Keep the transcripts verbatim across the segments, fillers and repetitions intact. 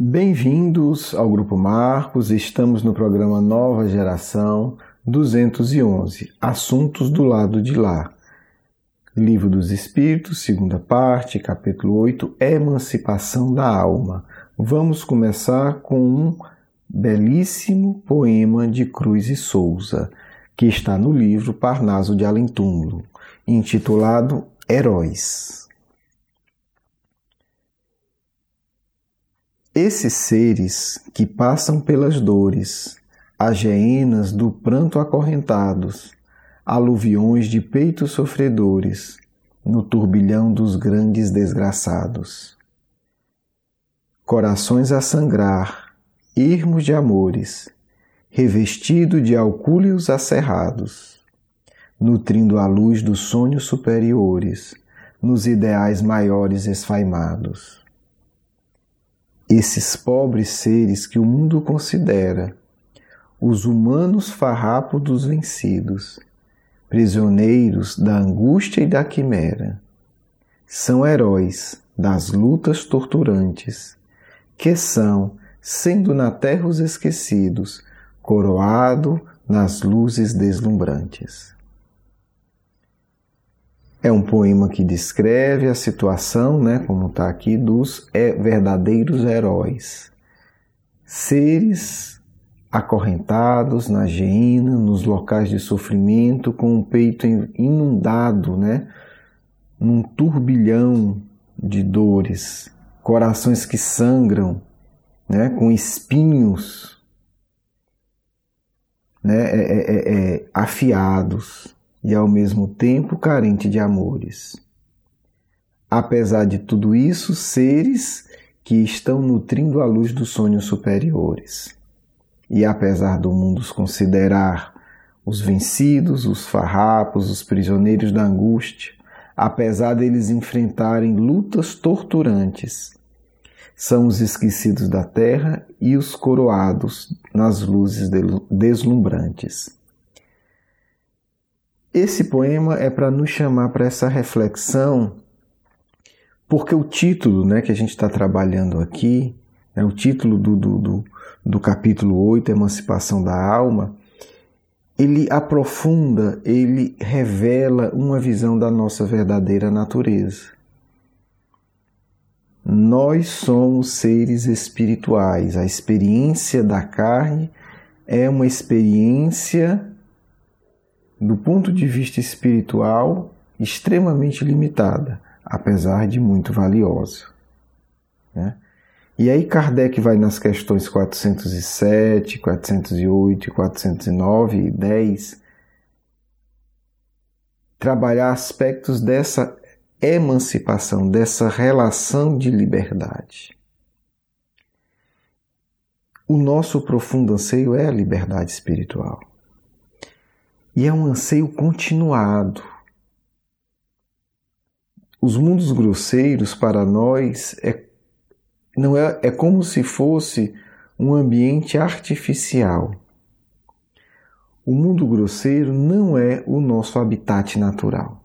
Bem-vindos ao Grupo Marcos, estamos no programa Nova Geração duzentos e onze, Assuntos do Lado de Lá. Livro dos Espíritos, segunda parte, capítulo oito, Emancipação da Alma. Vamos começar com um belíssimo poema de Cruz e Souza, que está no livro Parnaso de Além Túmulo, intitulado Heróis. Esses seres que passam pelas dores, as geenas do pranto acorrentados, aluviões de peitos sofredores, no turbilhão dos grandes desgraçados. Corações a sangrar, ermos de amores, revestido de alcúleos acerrados, nutrindo a luz dos sonhos superiores, nos ideais maiores esfaimados. Esses pobres seres que o mundo considera os humanos farrapos dos vencidos, prisioneiros da angústia e da quimera, são heróis das lutas torturantes, que são, sendo na terra os esquecidos, coroado nas luzes deslumbrantes. É um poema que descreve a situação, né, como está aqui, dos verdadeiros heróis. Seres acorrentados na geena, nos locais de sofrimento, com o peito inundado, né, num turbilhão de dores, corações que sangram, né, com espinhos, né, é, é, é, afiados, e ao mesmo tempo carente de amores. Apesar de tudo isso, seres que estão nutrindo a luz dos sonhos superiores. E apesar do mundo os considerar os vencidos, os farrapos, os prisioneiros da angústia, apesar deles enfrentarem lutas torturantes, são os esquecidos da terra e os coroados nas luzes deslumbrantes. Esse poema é para nos chamar para essa reflexão, porque o título, né, que a gente está trabalhando aqui, né, o título do, do, do, do capítulo oito, Emancipação da Alma, ele aprofunda, ele revela uma visão da nossa verdadeira natureza. Nós somos seres espirituais. A experiência da carne é uma experiência, do ponto de vista espiritual, extremamente limitada, apesar de muito valiosa. Né? E aí Kardec vai nas questões quatrocentos e sete, quatrocentos e oito, quatrocentos e nove e dez trabalhar aspectos dessa emancipação, dessa relação de liberdade. O nosso profundo anseio é a liberdade espiritual. E é um anseio continuado. Os mundos grosseiros, para nós, é, não é, é como se fosse um ambiente artificial. O mundo grosseiro não é o nosso habitat natural.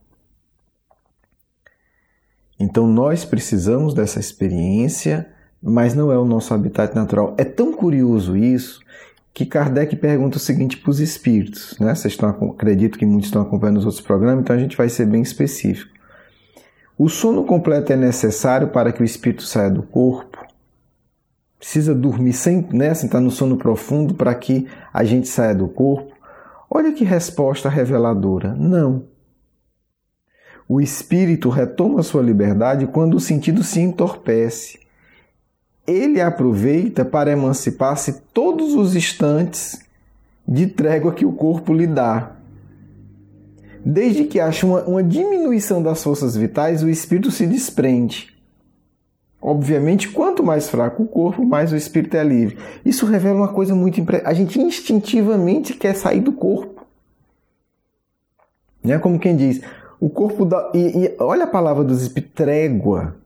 Então nós precisamos dessa experiência, mas não é o nosso habitat natural. É tão curioso isso, que Kardec pergunta o seguinte para os espíritos, né? Vocês estão, acredito que muitos estão acompanhando os outros programas, então a gente vai ser bem específico. O sono completo é necessário para que o espírito saia do corpo? Precisa dormir sem, né, sentar no sono profundo para que a gente saia do corpo? Olha que resposta reveladora. Não. O espírito retoma sua liberdade quando o sentido se entorpece. Ele aproveita para emancipar-se todos os instantes de trégua que o corpo lhe dá. Desde que acha uma, uma diminuição das forças vitais, o espírito se desprende. Obviamente, quanto mais fraco o corpo, mais o espírito é livre. Isso revela uma coisa muito impressionante. A gente instintivamente quer sair do corpo. Né? Como quem diz, o corpo dá... E, e olha a palavra dos espíritos, trégua.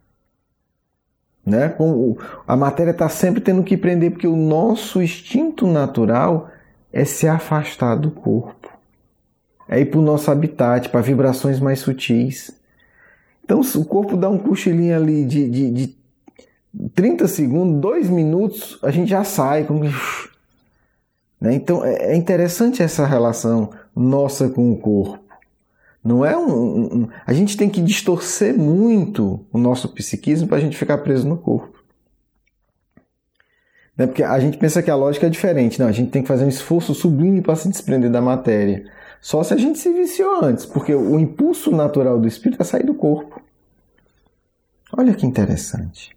Né? A matéria está sempre tendo que prender, porque o nosso instinto natural é se afastar do corpo, é ir para o nosso habitat, para vibrações mais sutis. Então o corpo dá um cochilinho ali de, de, de trinta segundos, dois minutos, a gente já sai. Como... Né? Então é interessante essa relação nossa com o corpo. Não é um, um, a gente tem que distorcer muito o nosso psiquismo para a gente ficar preso no corpo. Né? Porque a gente pensa que a lógica é diferente. Não, a gente tem que fazer um esforço sublime para se desprender da matéria. Só se a gente se viciou antes, porque o impulso natural do espírito é sair do corpo. Olha que interessante.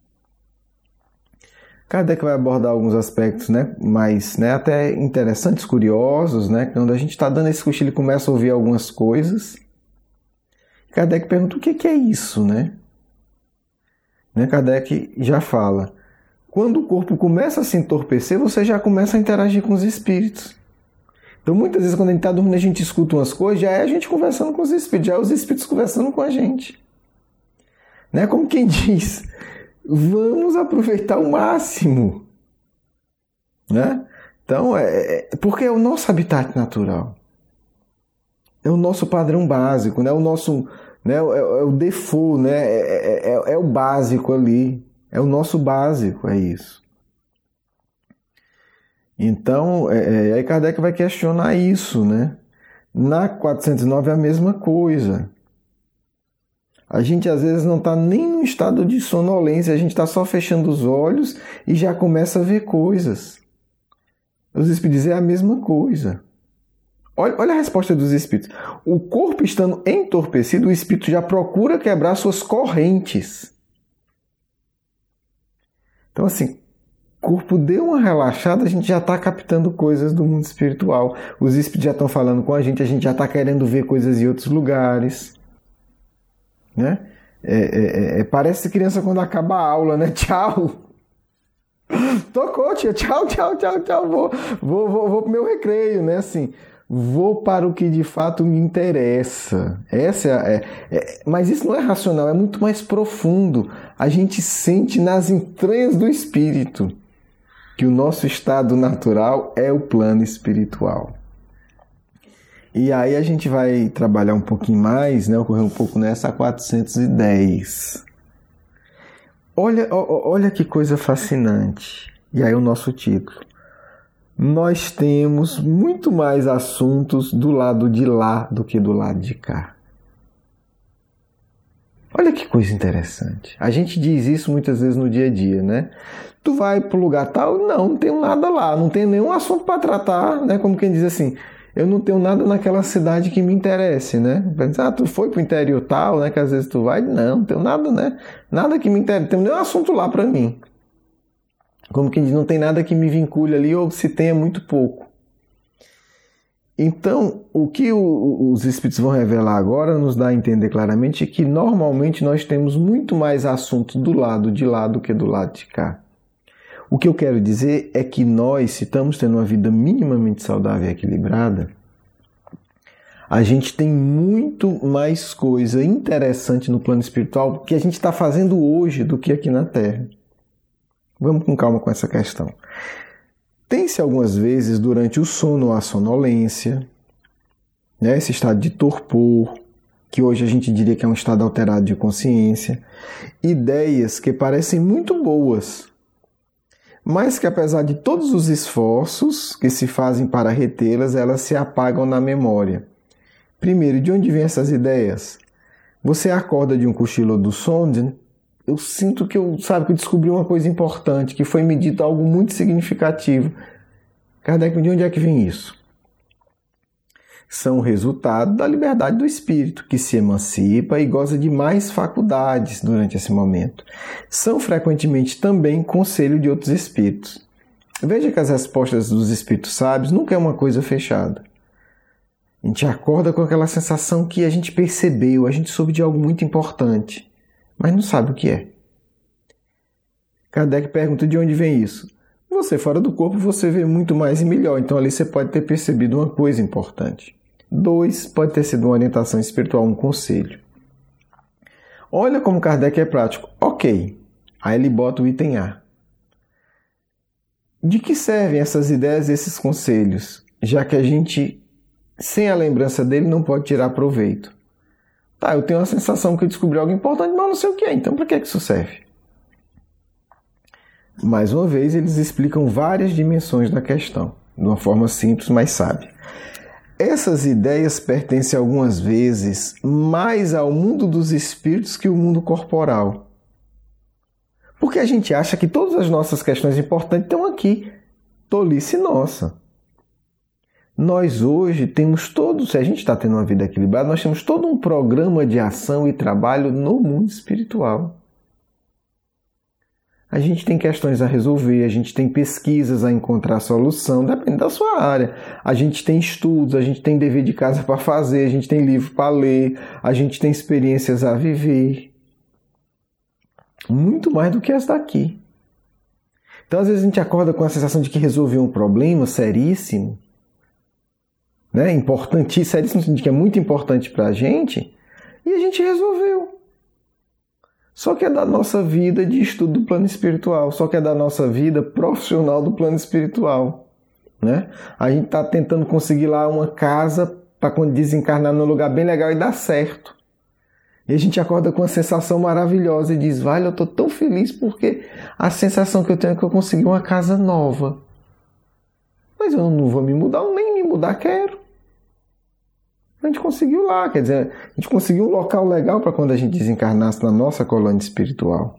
Kardec vai abordar alguns aspectos, né, mais, né, até interessantes, curiosos, né, quando a gente está dando esse cochilo e começa a ouvir algumas coisas. Kardec pergunta o que, que é isso, né? né? Kardec já fala, quando o corpo começa a se entorpecer, você já começa a interagir com os espíritos. Então, muitas vezes, quando a gente está dormindo, a gente escuta umas coisas, já é a gente conversando com os espíritos, já é os espíritos conversando com a gente. Né? Como quem diz... Vamos aproveitar o máximo, né? Então, é, é porque é o nosso habitat natural, é o nosso padrão básico, né? O nosso, né? É, é o default, né? É, é, é o básico ali, é o nosso básico, é isso. Então, é, é, aí Kardec vai questionar isso, né? Na quatrocentos e nove é a mesma coisa. A gente às vezes não está nem no estado de sonolência, a gente está só fechando os olhos e já começa a ver coisas. Os espíritos dizem a mesma coisa. Olha, olha a resposta dos espíritos. O corpo estando entorpecido, o espírito já procura quebrar suas correntes. Então assim, o corpo deu uma relaxada, a gente já está captando coisas do mundo espiritual. Os espíritos já estão falando com a gente, a gente já está querendo ver coisas em outros lugares. Né? É, é, é, parece criança quando acaba a aula, né? Tchau! Tocou, tia, tchau, tchau, tchau, tchau, vou, vou, vou, vou pro meu recreio, né? Assim, vou para o que de fato me interessa. Essa é, é, é, mas isso não é racional, é muito mais profundo. A gente sente nas entranhas do espírito que o nosso estado natural é o plano espiritual. E aí a gente vai trabalhar um pouquinho mais, né, ocorrer um pouco nessa quatrocentos e dez. Olha, olha que coisa fascinante. E aí o nosso título. Nós temos muito mais assuntos do lado de lá do que do lado de cá. Olha que coisa interessante. A gente diz isso muitas vezes no dia a dia, né? Tu vai para o lugar tal? Não, não tenho nada lá, não tenho nenhum assunto para tratar, né? Como quem diz assim... Eu não tenho nada naquela cidade que me interesse, né? Ah, tu foi pro interior tal, né? Que às vezes tu vai. Não, não tenho nada, né? Nada que me interesse. Não tem nenhum assunto lá para mim. Como quem diz, não tem nada que me vincule ali, ou se tenha muito pouco. Então, o que o, os Espíritos vão revelar agora nos dá a entender claramente que normalmente nós temos muito mais assuntos do lado de lá do que do lado de cá. O que eu quero dizer é que nós, se estamos tendo uma vida minimamente saudável e equilibrada, a gente tem muito mais coisa interessante no plano espiritual que a gente está fazendo hoje do que aqui na Terra. Vamos com calma com essa questão. Tem-se algumas vezes, durante o sono ou a sonolência, né, esse estado de torpor, que hoje a gente diria que é um estado alterado de consciência, ideias que parecem muito boas, mas que apesar de todos os esforços que se fazem para retê-las, elas se apagam na memória. Primeiro, de onde vêm essas ideias? Você acorda de um cochilo do sono, eu sinto que eu, sabe, que eu descobri uma coisa importante, que foi me dito algo muito significativo. Kardec, de onde é que vem isso? São resultado da liberdade do espírito, que se emancipa e goza de mais faculdades durante esse momento. São frequentemente também conselho de outros espíritos. Veja que as respostas dos espíritos sábios nunca é uma coisa fechada. A gente acorda com aquela sensação que a gente percebeu, a gente soube de algo muito importante, mas não sabe o que é. Kardec pergunta de onde vem isso. Você fora do corpo, você vê muito mais e melhor, então ali você pode ter percebido uma coisa importante. Dois, pode ter sido uma orientação espiritual, um conselho. Olha como Kardec é prático. Ok, aí ele bota o item A. De que servem essas ideias e esses conselhos, já que a gente, sem a lembrança dele, não pode tirar proveito? Tá, eu tenho a sensação que eu descobri algo importante, mas não sei o que é, então para que isso serve? Mais uma vez, eles explicam várias dimensões da questão, de uma forma simples, mas sábia. Essas ideias pertencem algumas vezes mais ao mundo dos espíritos que ao mundo corporal. Porque a gente acha que todas as nossas questões importantes estão aqui. Tolice nossa. Nós hoje temos todo, se a gente está tendo uma vida equilibrada, nós temos todo um programa de ação e trabalho no mundo espiritual. A gente tem questões a resolver, a gente tem pesquisas a encontrar solução, depende da sua área. A gente tem estudos, a gente tem dever de casa para fazer, a gente tem livro para ler, a gente tem experiências a viver. Muito mais do que as daqui. Então, às vezes, a gente acorda com a sensação de que resolveu um problema seríssimo, né? Importante, seríssimo, de que é muito importante para a gente, e a gente resolveu. Só que é da nossa vida de estudo do plano espiritual, só que é da nossa vida profissional do plano espiritual, né? A gente está tentando conseguir lá uma casa para quando desencarnar num lugar bem legal e dar certo. E a gente acorda com uma sensação maravilhosa e diz, vale, eu estou tão feliz porque a sensação que eu tenho é que eu consegui uma casa nova. Mas eu não vou me mudar, nem me mudar quero. A gente conseguiu lá, quer dizer, a gente conseguiu um local legal para quando a gente desencarnasse na nossa colônia espiritual.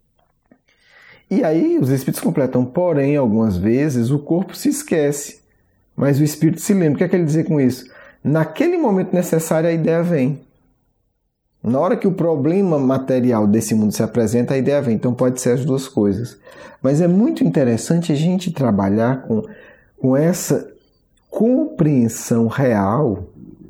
E aí os espíritos completam, porém, algumas vezes o corpo se esquece, mas o espírito se lembra. O que é que ele diz com isso? Naquele momento necessário a ideia vem. Na hora que o problema material desse mundo se apresenta, a ideia vem. Então pode ser as duas coisas. Mas é muito interessante a gente trabalhar com, com essa compreensão real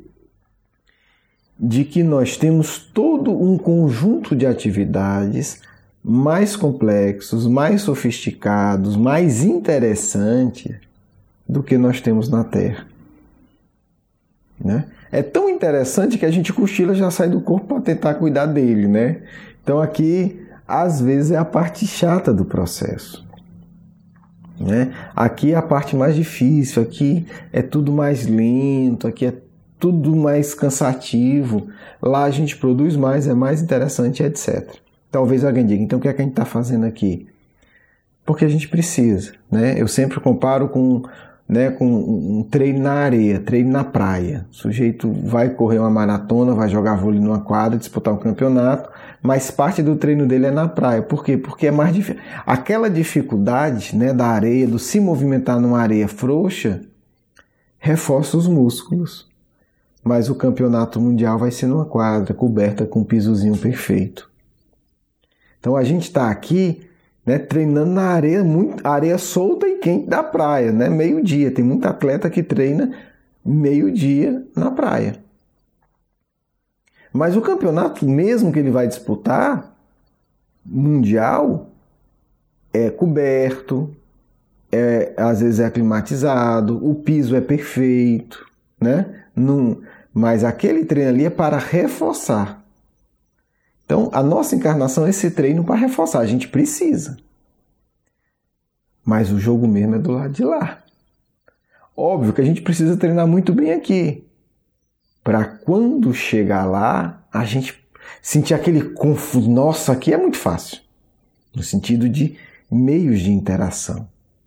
de que nós temos todo um conjunto de atividades mais complexos, mais sofisticados, mais interessantes do que nós temos na Terra. Né? É tão interessante que a gente cochila já sai do corpo para tentar cuidar dele, né? Então aqui, às vezes, é a parte chata do processo. Né? Aqui é a parte mais difícil, aqui é tudo mais lento, aqui é tudo mais cansativo. Lá a gente produz mais, é mais interessante, etcétera. Talvez alguém diga, então o que é que a gente está fazendo aqui? Porque a gente precisa. Né? Eu sempre comparo com... Né, com um treino na areia, treino na praia. O sujeito vai correr uma maratona, vai jogar vôlei numa quadra, disputar um campeonato, mas parte do treino dele é na praia. Por quê? Porque é mais difícil. Aquela dificuldade, né, da areia, do se movimentar numa areia frouxa, reforça os músculos. Mas o campeonato mundial vai ser numa quadra, coberta com um pisozinho perfeito. Então a gente está aqui, né, treinando na areia, muito, areia solta e quente da praia, né, meio-dia. Tem muito atleta que treina meio-dia na praia. Mas o campeonato, mesmo que ele vai disputar, mundial, é coberto, é, às vezes é climatizado, o piso é perfeito, né? Num, mas aquele treino ali é para reforçar. Então, a nossa encarnação é esse treino para reforçar. A gente precisa. Mas o jogo mesmo é do lado de lá. Óbvio que a gente precisa treinar muito bem aqui. Para quando chegar lá, a gente sentir aquele confuso. Nossa, aqui é muito fácil. No sentido de meios de interação.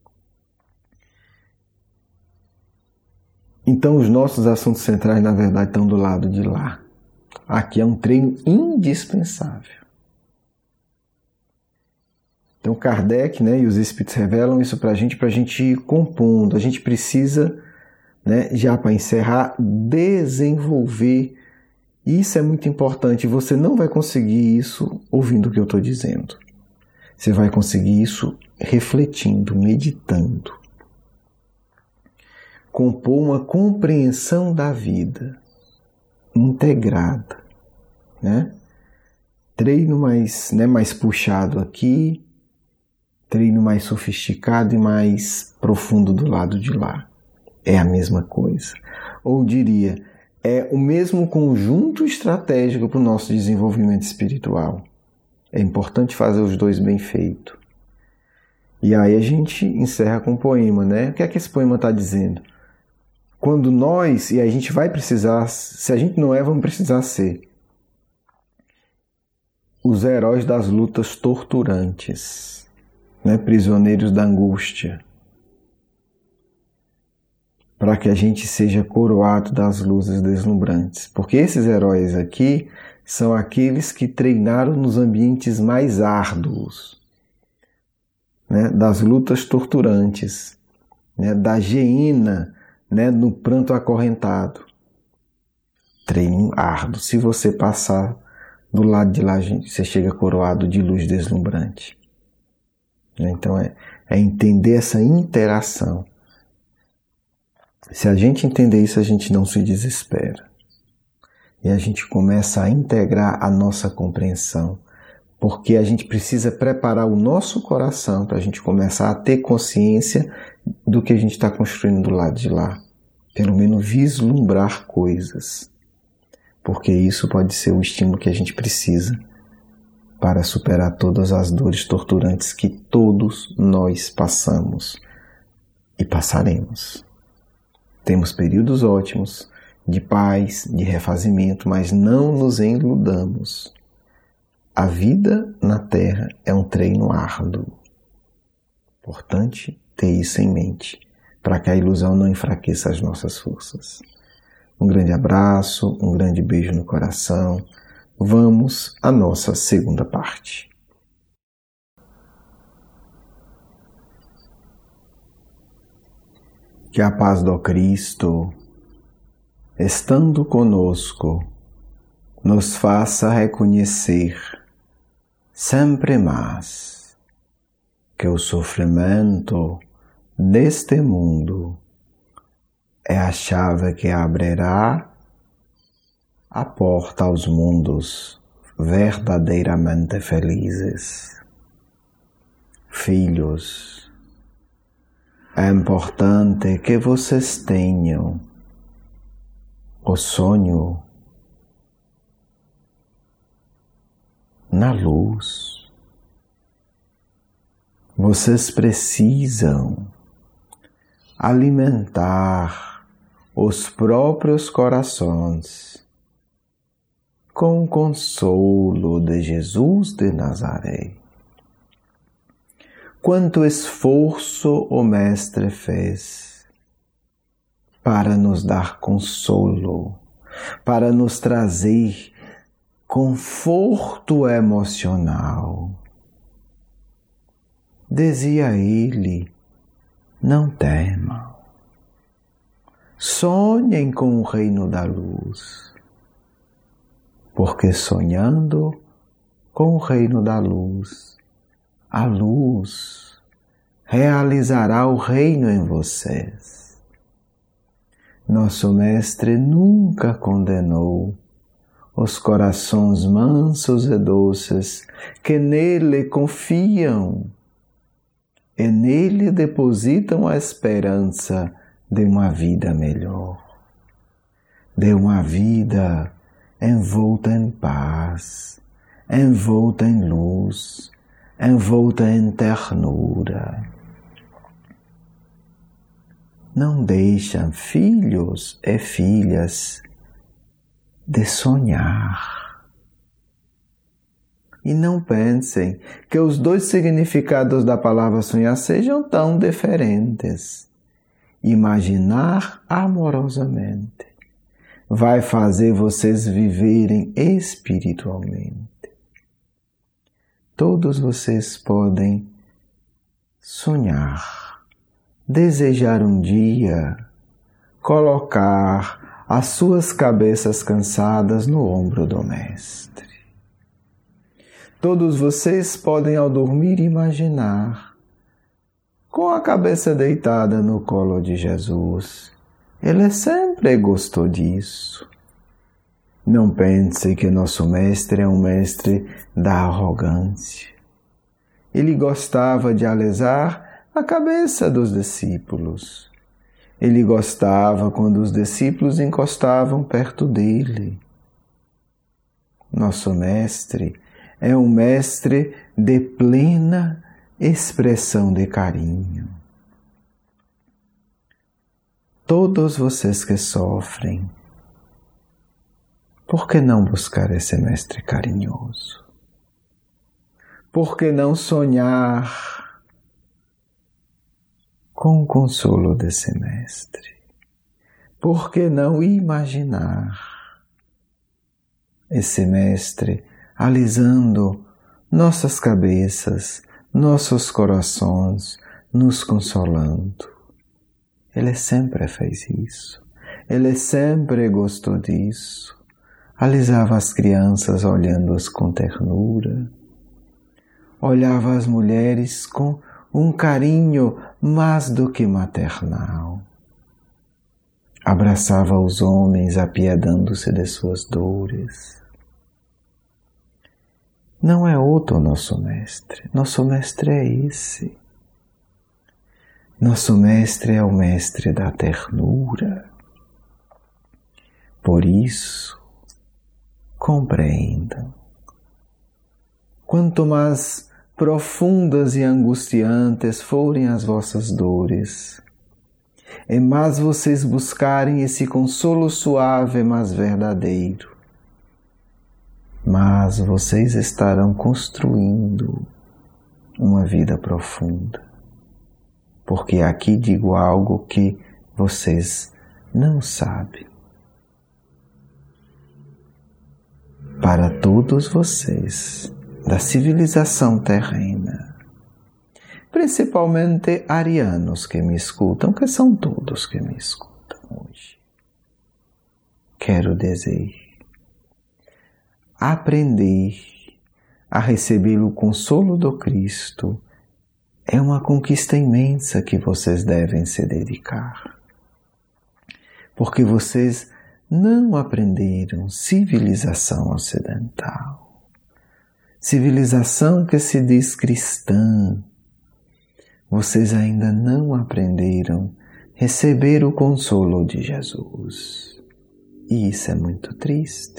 Então, os nossos assuntos centrais, na verdade, estão do lado de lá. Aqui é um treino indispensável. Então Kardec, né, e os Espíritos revelam isso para a gente, para a gente ir compondo. A gente precisa, né, já para encerrar, desenvolver. Isso é muito importante. Você não vai conseguir isso ouvindo o que eu estou dizendo. Você vai conseguir isso refletindo, meditando. Compor uma compreensão da vida integrada, né? Treino mais, né, mais puxado aqui, treino mais sofisticado e mais profundo do lado de lá. É a mesma coisa. Ou diria, é o mesmo conjunto estratégico para o nosso desenvolvimento espiritual. É importante fazer os dois bem feito. E aí a gente encerra com um poema, né? O que é que esse poema está dizendo? Quando nós, e a gente vai precisar, se a gente não é, vamos precisar ser os heróis das lutas torturantes. né, prisioneiros da angústia, para que a gente seja coroado das luzes deslumbrantes. Porque esses heróis aqui são aqueles que treinaram nos ambientes mais árduos, né, das lutas torturantes, né, da geena, né, no pranto acorrentado. Treino árduo. Se você passar do lado de lá, gente, você chega coroado de luz deslumbrante. Então é, é entender essa interação. Se a gente entender isso, a gente não se desespera. E a gente começa a integrar a nossa compreensão. Porque a gente precisa preparar o nosso coração para a gente começar a ter consciência do que a gente está construindo do lado de lá. Pelo menos vislumbrar coisas. Porque isso pode ser o estímulo que a gente precisa para superar todas as dores torturantes que todos nós passamos e passaremos. Temos períodos ótimos de paz, de refazimento, mas não nos enludamos. A vida na Terra é um treino árduo. Importante ter isso em mente, para que a ilusão não enfraqueça as nossas forças. Um grande abraço, um grande beijo no coração. Vamos à nossa segunda parte. Que a paz do Cristo, estando conosco, nos faça reconhecer sempre mais que o sofrimento deste mundo é a chave que abrirá a porta aos mundos verdadeiramente felizes. Filhos, é importante que vocês tenham o sonho na luz. Vocês precisam alimentar os próprios corações com o consolo de Jesus de Nazaré. Quanto esforço o Mestre fez para nos dar consolo, para nos trazer conforto emocional. Dizia ele: não temam, sonhem com o reino da luz, porque sonhando com o reino da luz, a luz realizará o reino em vocês. Nosso Mestre nunca condenou os corações mansos e doces que nele confiam e nele depositam a esperança de uma vida melhor, de uma vida envolta em paz, envolta em luz, envolta em ternura. Não deixam filhos e filhas de sonhar. E não pensem que os dois significados da palavra sonhar sejam tão diferentes. Imaginar amorosamente vai fazer vocês viverem espiritualmente. Todos vocês podem sonhar, desejar um dia colocar as suas cabeças cansadas no ombro do Mestre. Todos vocês podem, ao dormir, imaginar com a cabeça deitada no colo de Jesus. Ele sempre gostou disso. Não pense que nosso Mestre é um mestre da arrogância. Ele gostava de alisar a cabeça dos discípulos. Ele gostava quando os discípulos encostavam perto dele. Nosso Mestre é um mestre de plena expressão de carinho. Todos vocês que sofrem, por que não buscar esse mestre carinhoso? Por que não sonhar com o consolo desse Mestre. Por que não imaginar esse Mestre alisando nossas cabeças, nossos corações, nos consolando? Ele sempre fez isso. Ele sempre gostou disso. Alisava as crianças olhando-as com ternura. Olhava as mulheres com um carinho mais do que maternal. Abraçava os homens apiedando-se de suas dores. Não é outro nosso Mestre. Nosso Mestre é esse. Nosso Mestre é o Mestre da ternura. Por isso, compreendam. Quanto mais profundas e angustiantes forem as vossas dores, é mais vocês buscarem esse consolo suave, mas verdadeiro, mas vocês estarão construindo uma vida profunda. Porque aqui digo algo que vocês não sabem. Para todos vocês, da civilização terrena, principalmente arianos que me escutam, que são todos que me escutam hoje, quero dizer, aprender a receber o consolo do Cristo é uma conquista imensa que vocês devem se dedicar. Porque vocês não aprenderam civilização ocidental. Civilização que se diz cristã. Vocês ainda não aprenderam receber o consolo de Jesus. E isso é muito triste.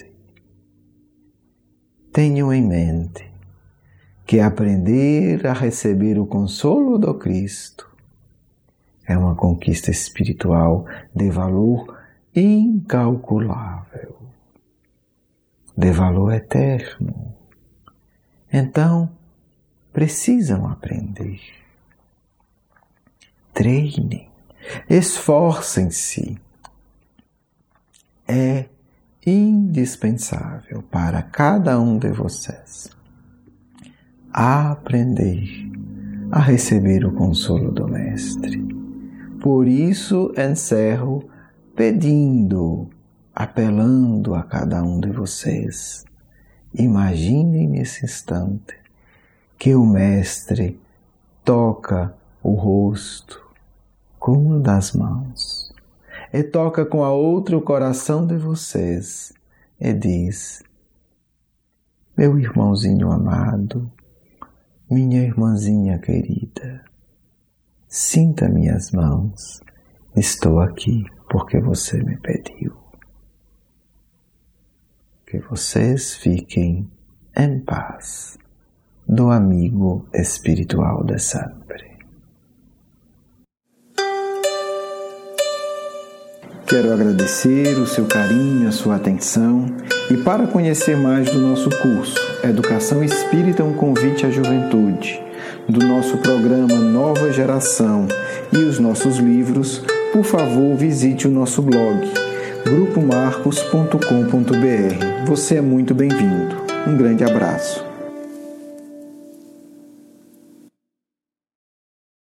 Tenham em mente que aprender a receber o consolo do Cristo é uma conquista espiritual de valor incalculável, de valor eterno. Então, precisam aprender. Treinem, esforcem-se. É indispensável para cada um de vocês aprender a receber o consolo do Mestre. Por isso encerro pedindo, apelando a cada um de vocês. Imaginem nesse instante que o Mestre toca o rosto com uma das mãos e toca com a outra o coração de vocês e diz: meu irmãozinho amado, minha irmãzinha querida, sinta minhas mãos, estou aqui porque você me pediu. Que vocês fiquem em paz do amigo espiritual de sempre. Quero agradecer o seu carinho, a sua atenção e para conhecer mais do nosso curso Educação Espírita, um convite à juventude, do nosso programa Nova Geração e os nossos livros, por favor, visite o nosso blog grupo marcos ponto com ponto b r. Você é muito bem-vindo. Um grande abraço.